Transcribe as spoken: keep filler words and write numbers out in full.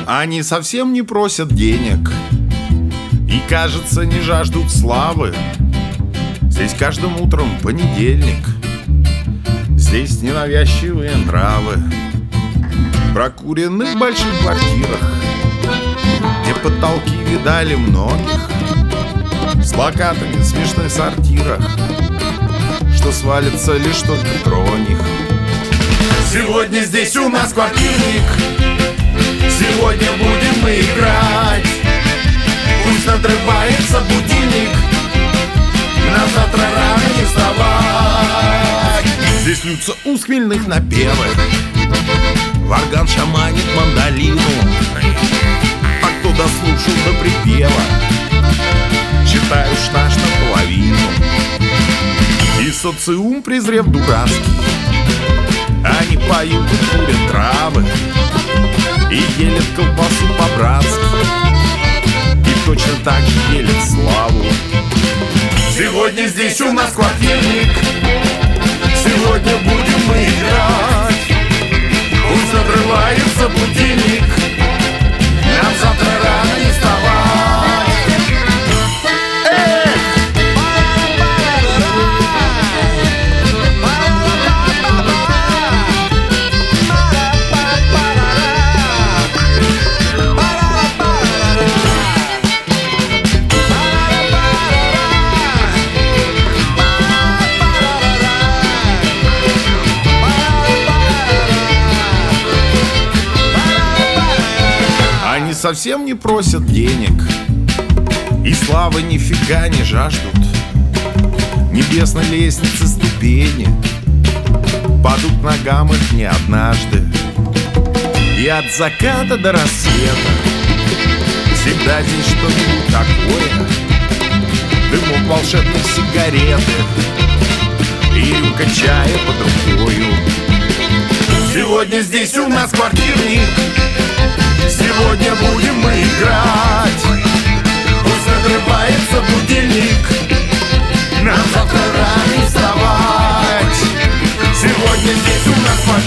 Они совсем не просят денег и, кажется, не жаждут славы. Здесь каждым утром понедельник. Здесь ненавязчивые нравы. В прокуренных больших квартирах, где потолки видали многих, с плакатами в смешных сортирах, что свалится лишь только троних. Сегодня здесь у нас квартирник, сегодня будем мы играть. Пусть надрывается будильник, на завтра рано не вставать. Здесь льются уз хмельных напевы, варган шаманит мандолину. А кто дослушал до припева, читаю уж наш наполовину. И социум, презрев дурацкий, они поют и курят травы и делят колбасу по-братски, и точно так же делят славу. Сегодня здесь у нас квартирник, сегодня будем мы играть. Пусть надрывается будильник, нам завтра рано не вставать. Эх! Они совсем не просят денег и славы нифига не жаждут. Небесной лестницы ступени падут ногам их не однажды. И от заката до рассвета всегда здесь что-нибудь такое. Дымок волшебных сигареты и рюмка чая под рукою. Сегодня здесь у нас квартирник, сегодня будем мы играть. Пусть надрывается будильник, нам завтра рано не вставать. Сегодня здесь у нас квартирник,